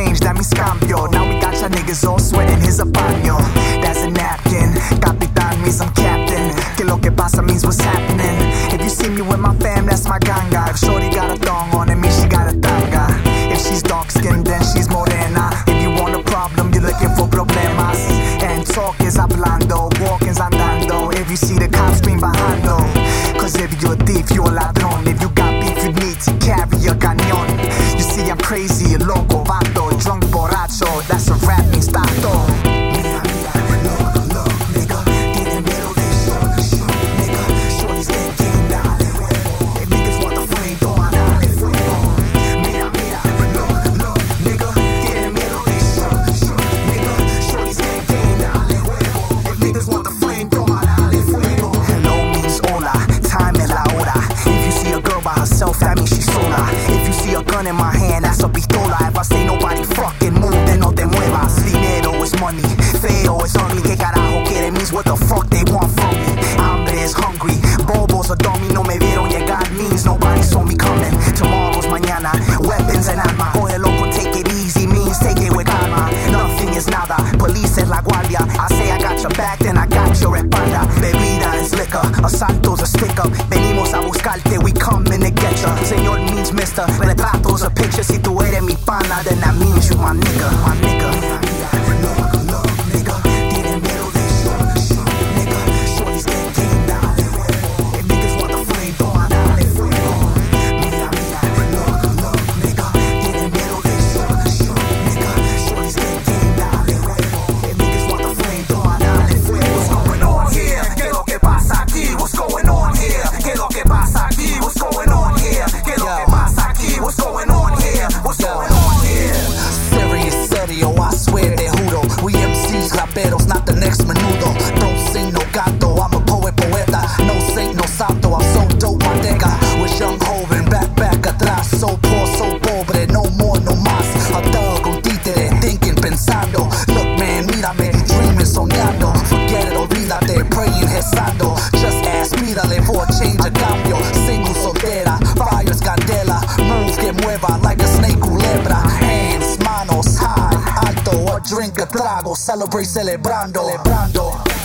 change, that means cambio. Now we got ya niggas all sweating, here's a baño. That's a napkin, Capitan means I'm captain. Que lo que pasa means what's happening. If you see me with my fam, that's my ganga. If shorty got a thong on, it means she got a tanga. If she's dark skinned, then she's morena. If you want a problem, you're looking for problemas. And talk is hablando, walk is andando. If you see the cops, scream bajando. Cause if you're a thief, you're a ladrón. If you got beef, you need to carry a cañón. You see I'm crazy, loco, vato, drunk, borracho. That's a rap, means tato. Mira, mira, look, look, nigga. Tiene miedo de show, nigga. Shorty's getting dale huevo. If niggas want the flame, toma, dale fuego. Mira, mira, look, look, nigga. Tiene miedo de show, nigga. Shorty's getting dale huevo. If niggas want the flame, toma, dale fuego. Hello means hola, time es la hora. If you see a girl by herself, that means she's sola. If you see a gun in my hand, that's a pistola. If I say nobody fucking move, then no te muevas. Dinero is money, feo is ugly. Que carajo quiere means what the fuck they want from me. Hambre is hungry, bobos are dummy. No me vieron llegar means nobody saw me coming. Tomorrow's mañana, weapons and arma. Oye loco, take it easy means take it with calma. Nothing is nada, police es la guardia. I say I got your back, then I got your espalda. Bebida is liquor, asaltos a stick up. Venimos a buscarte, we coming to get ya. Señor means mister, retratos a picture. Si tú eres mi pana, then that means you my nigga, my nigga. Mira, mira, look, look, nigga. Tiene miedo de show, nigga. Shorty's getting dale huevo. If niggas want the flame, toma, dale fuego. Mira, mira, look, look, nigga. Tiene miedo de show, nigga. Shorty's getting dale huevo. If niggas want the flame, toma, dale fuego. What's going on here? ¿Qué lo que pasa aquí? What's going on here? ¿Qué lo que pasa aquí? What's going on here? ¿Qué lo que pasa aquí? What's going on here? What's going on here? Serious, serio, I swear te juro. We MCs, raperos, not the next menudo. Don't sing no gato, I'm a poet, poeta. No saint, no santo, I'm so dope, my nigga. Was young, joven, back atrás. So poor, so pobre, no more, no más. A thug, un títere, thinking, pensando. Look man, mírame, dreaming, soñando. Forget it, olvídate, praying, rezando. Just ask me, dale for a change, a cambio. Single, soltera, fires, candela. Move que mueva like a snake, culebra. Hands, manos, high, alto, or drink a trago. Celebrate, celebrando.